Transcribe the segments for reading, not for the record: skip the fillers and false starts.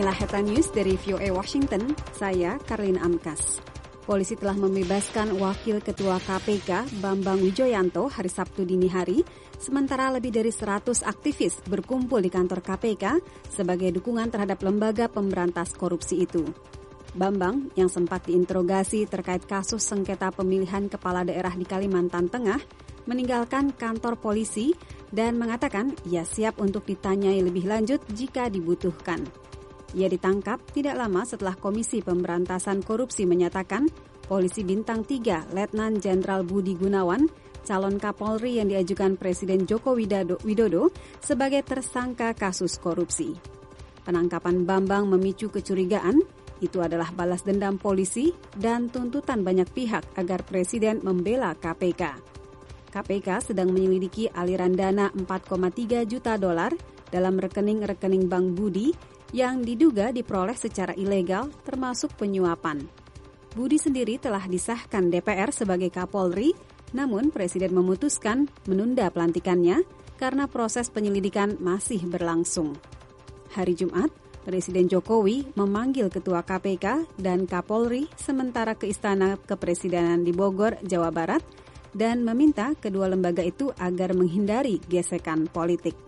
Inilah Headline News dari VOA Washington, saya Karlina Amkas. Polisi telah membebaskan Wakil Ketua KPK Bambang Wijoyanto hari Sabtu dini hari, sementara lebih dari 100 aktivis berkumpul di kantor KPK sebagai dukungan terhadap lembaga pemberantas korupsi itu. Bambang, yang sempat diinterogasi terkait kasus sengketa pemilihan kepala daerah di Kalimantan Tengah, meninggalkan kantor polisi dan mengatakan ia siap untuk ditanyai lebih lanjut jika dibutuhkan. Ia ditangkap tidak lama setelah Komisi Pemberantasan Korupsi menyatakan polisi bintang 3 Letnan Jenderal Budi Gunawan, calon Kapolri yang diajukan Presiden Joko Widodo sebagai tersangka kasus korupsi. Penangkapan Bambang memicu kecurigaan, itu adalah balas dendam polisi dan tuntutan banyak pihak agar Presiden membela KPK. KPK sedang menyelidiki aliran dana 4,3 juta dolar dalam rekening-rekening Bank Budi yang diduga diperoleh secara ilegal termasuk penyuapan. Budi sendiri telah disahkan DPR sebagai Kapolri, namun Presiden memutuskan menunda pelantikannya karena proses penyelidikan masih berlangsung. Hari Jumat, Presiden Jokowi memanggil Ketua KPK dan Kapolri sementara ke Istana Kepresidenan di Bogor, Jawa Barat, dan meminta kedua lembaga itu agar menghindari gesekan politik.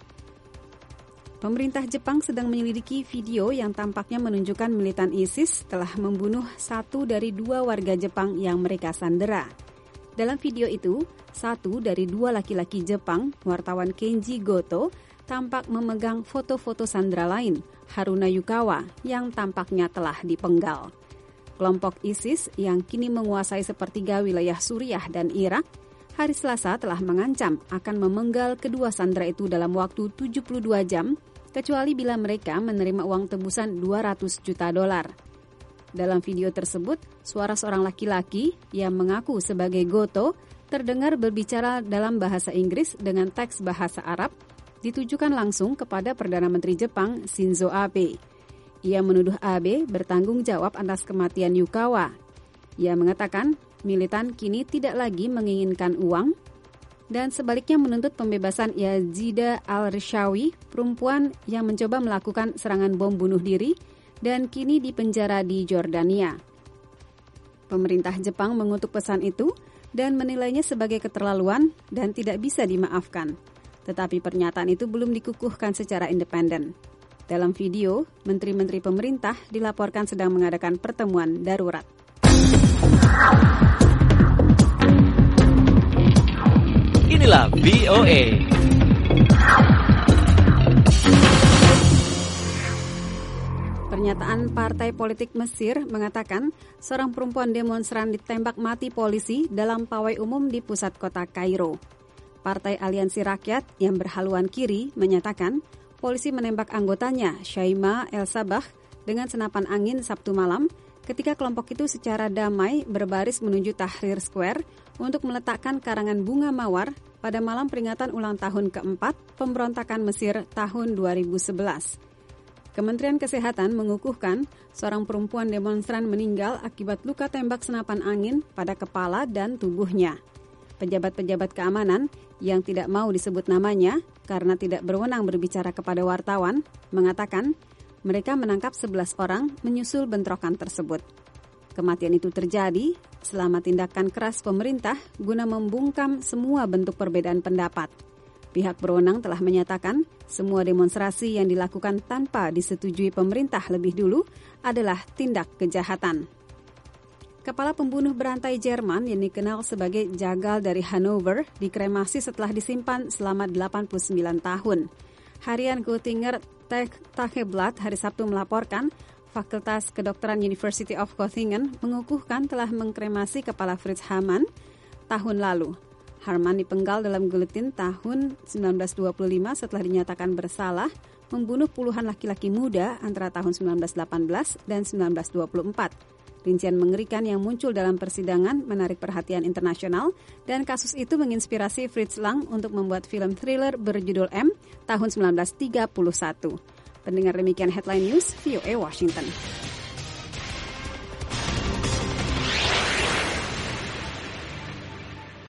Pemerintah Jepang sedang menyelidiki video yang tampaknya menunjukkan militan ISIS telah membunuh 1 dari 2 warga Jepang yang mereka sandera. Dalam video itu, 1 dari 2 laki-laki Jepang, wartawan Kenji Goto, tampak memegang foto-foto sandera lain, Haruna Yukawa, yang tampaknya telah dipenggal. Kelompok ISIS yang kini menguasai sepertiga wilayah Suriah dan Irak, hari Selasa telah mengancam akan memenggal kedua sandera itu dalam waktu 72 jam, kecuali bila mereka menerima uang tebusan 200 juta dolar. Dalam video tersebut, suara seorang laki-laki yang mengaku sebagai Goto terdengar berbicara dalam bahasa Inggris dengan teks bahasa Arab, ditujukan langsung kepada Perdana Menteri Jepang Shinzo Abe. Ia menuduh Abe bertanggung jawab atas kematian Yukawa. Ia mengatakan militan kini tidak lagi menginginkan uang, dan sebaliknya menuntut pembebasan Yazida al-Rishawi, perempuan yang mencoba melakukan serangan bom bunuh diri dan kini dipenjara di Jordania. Pemerintah Jepang mengutuk pesan itu dan menilainya sebagai keterlaluan dan tidak bisa dimaafkan. Tetapi pernyataan itu belum dikukuhkan secara independen. Dalam video, menteri-menteri pemerintah dilaporkan sedang mengadakan pertemuan darurat. Inilah VOA. Pernyataan Partai Politik Mesir mengatakan seorang perempuan demonstran ditembak mati polisi dalam pawai umum di pusat kota Kairo. Partai Aliansi Rakyat yang berhaluan kiri menyatakan polisi menembak anggotanya Shaima El-Sabah dengan senapan angin Sabtu malam ketika kelompok itu secara damai berbaris menuju Tahrir Square untuk meletakkan karangan bunga mawar pada malam peringatan ulang tahun keempat pemberontakan Mesir tahun 2011. Kementerian Kesehatan mengukuhkan seorang perempuan demonstran meninggal akibat luka tembak senapan angin pada kepala dan tubuhnya. Pejabat-pejabat keamanan yang tidak mau disebut namanya karena tidak berwenang berbicara kepada wartawan mengatakan mereka menangkap 11 orang menyusul bentrokan tersebut. Kematian itu terjadi selama tindakan keras pemerintah guna membungkam semua bentuk perbedaan pendapat. Pihak berwenang telah menyatakan semua demonstrasi yang dilakukan tanpa disetujui pemerintah lebih dulu adalah tindak kejahatan. Kepala pembunuh berantai Jerman yang dikenal sebagai Jagal dari Hanover dikremasi setelah disimpan selama 89 tahun. Harian Göttinger Tageblatt hari Sabtu melaporkan Fakultas Kedokteran University of Göttingen mengukuhkan telah mengkremasi kepala Fritz Hamann tahun lalu. Hamann dipenggal dalam guillotine tahun 1925 setelah dinyatakan bersalah membunuh puluhan laki-laki muda antara tahun 1918 dan 1924. Rincian mengerikan yang muncul dalam persidangan menarik perhatian internasional dan kasus itu menginspirasi Fritz Lang untuk membuat film thriller berjudul M tahun 1931. Pendengar demikian Headline News, VOA Washington.